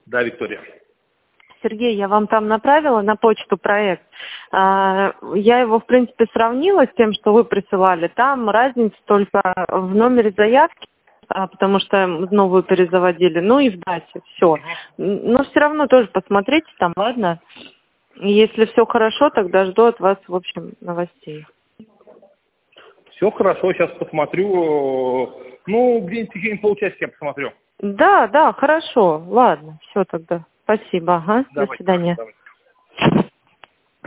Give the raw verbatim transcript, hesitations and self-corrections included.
Да, Виктория. Сергей, я вам там направила на почту проект. Я его, в принципе, сравнила с тем, что вы присылали. Там разница только в номере заявки, потому что новую перезаводили, ну и в дате, все. Но все равно тоже посмотрите там, ладно? Если все хорошо, тогда жду от вас, в общем, новостей. Все хорошо, сейчас посмотрю. Ну, где-нибудь в течение полчасика я посмотрю. Да, да, хорошо, ладно, все тогда. Спасибо, ага, Давай, до свидания. давай.